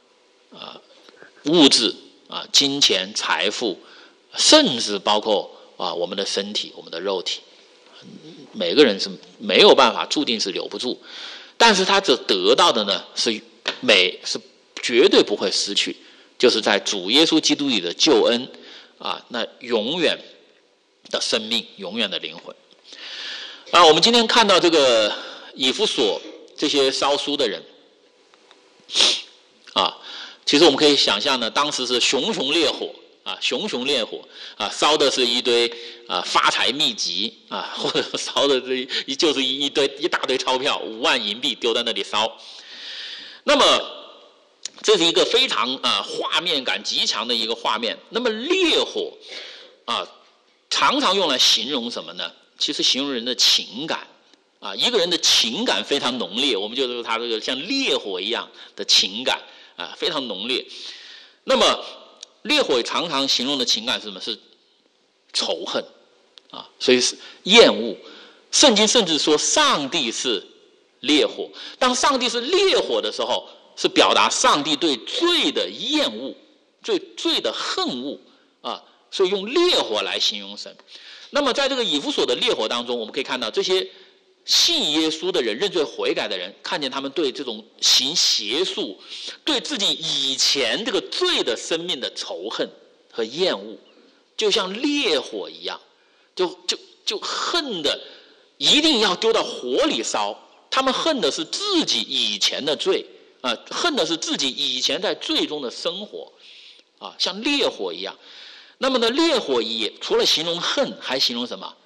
物质金钱财富，甚至包括我们的身体我们的肉体，每个人是没有办法注定是留不住，但是他所得到的呢是绝对不会失去，就是在主耶稣基督里的救恩那永远的生命，永远的灵魂我们今天看到这个以弗所这些烧书的人其实我们可以想象呢，当时是熊熊烈火烧的是一堆发财秘籍或者烧的就是一大堆钞票，5万银币丢在那里烧。那么这是一个非常画面感极强的一个画面。那么烈火常常用来形容什么呢？其实形容人的情感一个人的情感非常浓烈，我们就说他这个像烈火一样的情感非常浓烈。那么烈火常常形容的情感是什么？是仇恨所以是厌恶。圣经甚至说上帝是烈火，当上帝是烈火的时候，是表达上帝对罪的厌恶，罪的恨恶所以用烈火来形容神。那么在这个以弗所的烈火当中，我们可以看到这些信耶稣的人，认罪悔改的人，看见他们对这种行邪术，对自己以前这个罪的生命的仇恨和厌恶，就像烈火一样，就恨的一定要丢到火里烧。他们恨的是自己以前的罪恨的是自己以前在罪中的生活像烈火一样。那么呢，烈火也除了形容恨，还形容什么？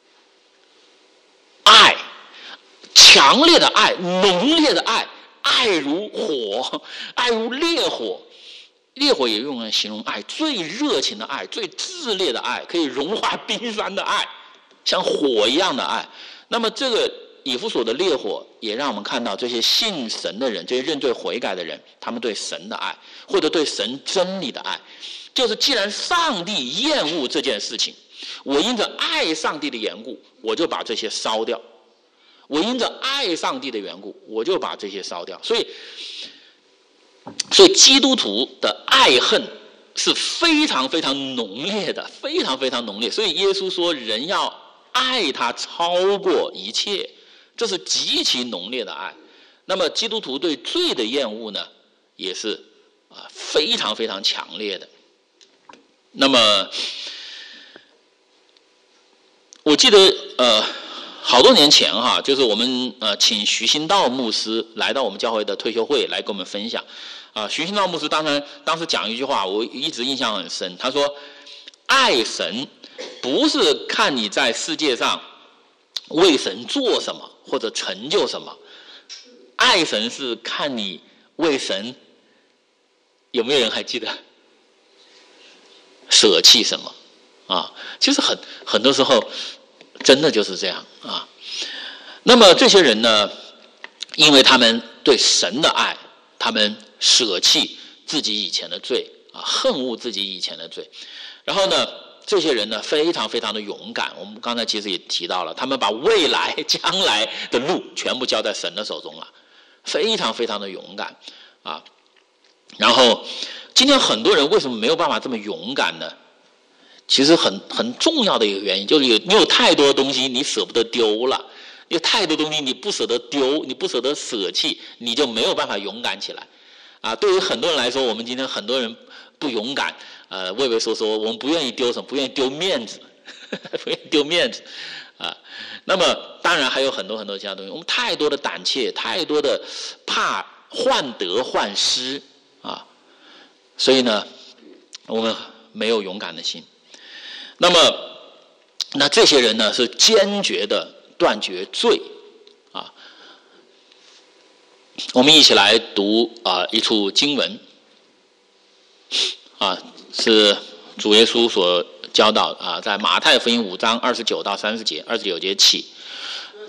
爱，强烈的爱，浓烈的爱，爱如火，爱如烈火。烈火也用来形容爱，最热情的爱，最炽烈的爱，可以融化冰山的爱，像火一样的爱。那么这个以弗所的烈火也让我们看到这些信神的人，这些认罪悔改的人，他们对神的爱，或者对神真理的爱，就是既然上帝厌恶这件事情，我因着爱上帝的缘故，我就把这些烧掉。我因着爱上帝的缘故，我就把这些烧掉。所以基督徒的爱恨是非常非常浓烈的，非常非常浓烈。所以耶稣说人要爱他超过一切，这是极其浓烈的爱。那么基督徒对罪的厌恶呢，也是非常非常强烈的。那么我记得好多年前就是我们请徐新道牧师来到我们教会的退休会来跟我们分享徐新道牧师当时讲一句话，我一直印象很深。他说爱神不是看你在世界上为神做什么或者成就什么，爱神是看你为神，有没有人还记得舍弃什么其实很多时候真的就是这样那么这些人呢，因为他们对神的爱，他们舍弃自己以前的罪恨恶自己以前的罪。然后呢，这些人呢非常非常的勇敢。我们刚才其实也提到了，他们把未来将来的路全部交在神的手中了，非常非常的勇敢然后今天很多人为什么没有办法这么勇敢呢？其实很重要的一个原因就是你有太多东西你舍不得丢了，有太多东西你不舍得丢，你不舍得舍弃，你就没有办法勇敢起来对于很多人来说，我们今天很多人不勇敢畏畏缩缩，我们不愿意丢什么，不愿意丢面子不愿意丢面子那么当然还有很多很多其他东西，我们太多的胆怯，太多的怕患得患失所以呢我们没有勇敢的心。那这些人呢是坚决的断绝罪我们一起来读一处经文是主耶稣所教导在马太福音5章29到30节，29节起，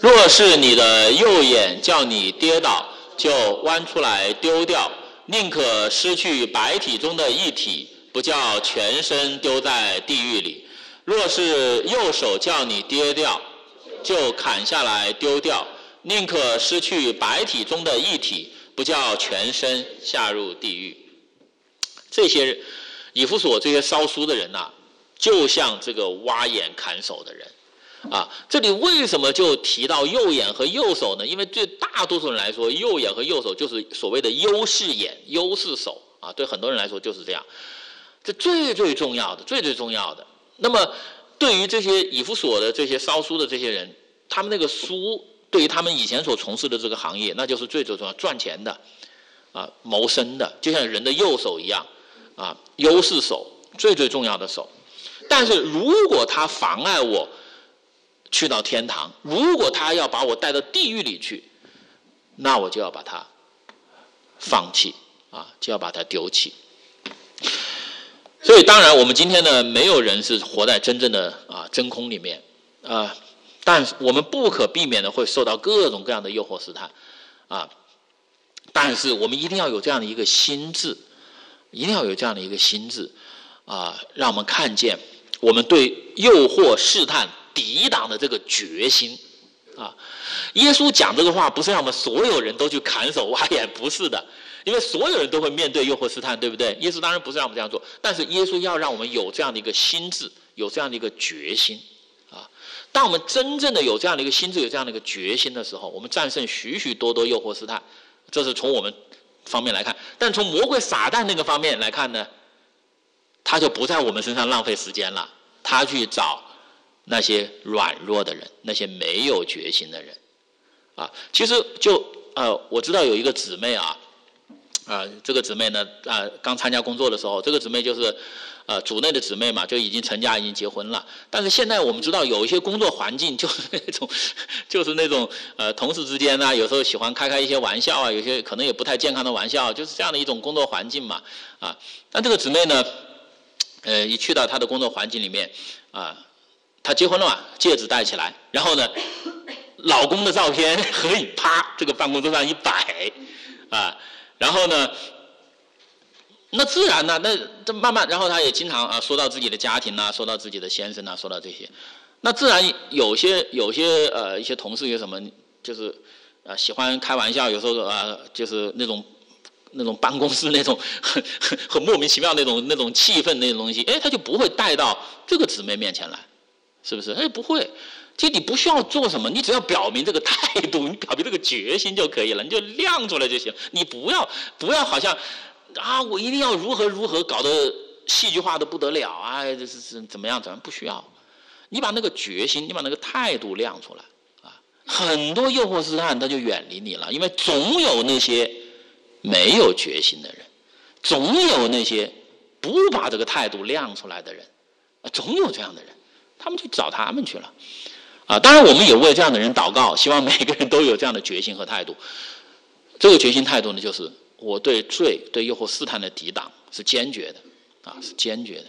若是你的右眼叫你跌倒，就弯出来丢掉，宁可失去百体中的一体，不叫全身丢在地狱里。若是右手叫你跌掉，就砍下来丢掉，宁可失去百体中的一体，不叫全身下入地狱。这些以弗所这些烧书的人啊，就像这个挖眼砍手的人啊。这里为什么就提到右眼和右手呢？因为对大多数人来说，右眼和右手就是所谓的优势眼、优势手啊。对很多人来说就是这样，这最重要的，最重要的。那么对于这些以弗所的这些烧书的这些人，他们那个书对于他们以前所从事的这个行业，那就是最重要，赚钱的啊，谋生的，就像人的右手一样啊，优势手，最重要的手。但是如果他妨碍我去到天堂，如果他要把我带到地狱里去，那我就要把它放弃啊，就要把它丢弃。所以当然我们今天呢，没有人是活在真正的真空里面啊，但是我们不可避免的会受到各种各样的诱惑试探啊，但是我们一定要有这样的一个心智，一定要有这样的一个心智啊，让我们看见我们对诱惑试探抵挡的这个决心啊。耶稣讲这个话不是让我们所有人都去砍手挖眼，不是的，因为所有人都会面对诱惑试探，对不对？耶稣当然不是让我们这样做，但是耶稣要让我们有这样的一个心智，有这样的一个决心啊。当我们真正的有这样的一个心智，有这样的一个决心的时候，我们战胜许许多多诱惑试探，这是从我们方面来看。但从魔鬼撒旦那个方面来看呢，他就不在我们身上浪费时间了，他去找那些软弱的人，那些没有决心的人啊。其实我知道有一个姊妹这个姊妹呢刚参加工作的时候，这个姊妹就是组内的姊妹嘛，就已经成家，已经结婚了。但是现在我们知道有一些工作环境就是那种同事之间呢，有时候喜欢开一些玩笑啊，有些可能也不太健康的玩笑，就是这样的一种工作环境嘛啊。但这个姊妹呢一去到她的工作环境里面啊，她结婚了嘛，戒指戴起来，然后呢老公的照片合影啪这个办公桌上一摆啊，然后呢那自然呢，那这慢慢，然后她也经常说到自己的家庭说到自己的先生说到这些，那自然有些一些同事有什么就是喜欢开玩笑，有时候就是那种办公室那种很莫名其妙那种气氛那种东西，他就不会带到这个姊妹面前来，是不是？不会。其实你不需要做什么，你只要表明这个态度，你表明这个决心就可以了，你就亮出来就行。你不要好像我一定要如何搞得戏剧化的不得了这是怎么样，不需要。你把那个决心，你把那个态度亮出来很多诱惑试探它就远离你了，因为总有那些没有决心的人，总有那些不把这个态度亮出来的人总有这样的人，他们去找他们去了当然我们也为这样的人祷告，希望每个人都有这样的决心和态度。这个决心态度呢，就是我对罪对诱惑试探的抵挡是坚决的是坚决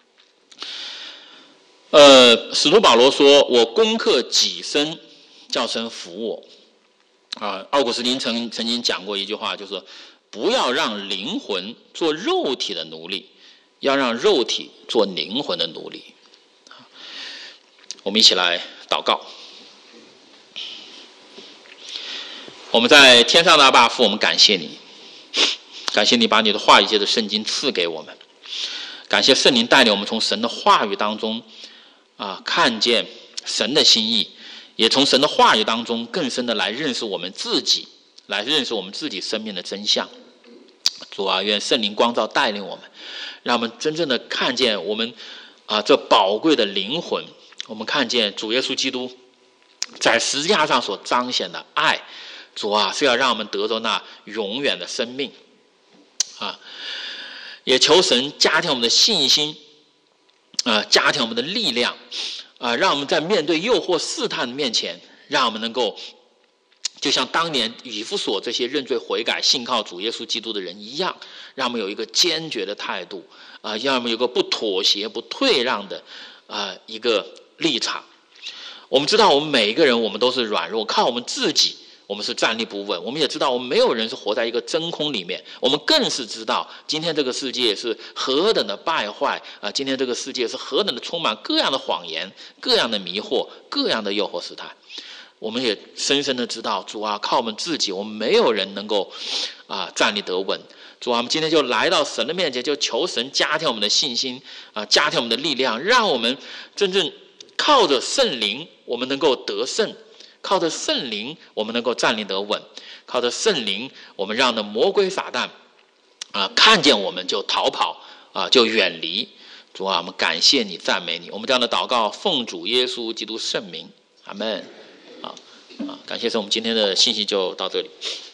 的。使徒保罗说，我攻克己身，叫神服我奥古斯丁曾经讲过一句话，就是说不要让灵魂做肉体的奴隶，要让肉体做灵魂的奴隶。我们一起来祷告。我们在天上的阿爸父，我们感谢你，感谢你把你的话语借着圣经赐给我们，感谢圣灵带领我们从神的话语当中看见神的心意，也从神的话语当中更深的来认识我们自己，来认识我们自己生命的真相。主愿圣灵光照带领我们，让我们真正的看见我们这宝贵的灵魂，我们看见主耶稣基督在十字架上所彰显的爱，主是要让我们得着那永远的生命也求神加添我们的信心加添我们的力量让我们在面对诱惑试探面前，让我们能够就像当年以弗所这些认罪悔改信靠主耶稣基督的人一样，让我们有一个坚决的态度让我们有个不妥协不退让的一个立场我们知道我们每一个人我们都是软弱，靠我们自己我们是站立不稳。我们也知道我们没有人是活在一个真空里面，我们更是知道今天这个世界是何等的败坏今天这个世界是何等的充满各样的谎言、各样的迷惑、各样的诱惑试探。我们也深深的知道，主啊，靠我们自己，我们没有人能够站立得稳。主啊，我们今天就来到神的面前，就求神加添我们的信心加添我们的力量，让我们真正靠着圣灵，我们能够得胜；靠着圣灵，我们能够站立得稳；靠着圣灵，我们让那魔鬼撒旦看见我们就逃跑就远离。主啊，我们感谢你，赞美你。我们这样的祷告，奉主耶稣基督圣名，阿们。感谢神，我们今天的信息就到这里。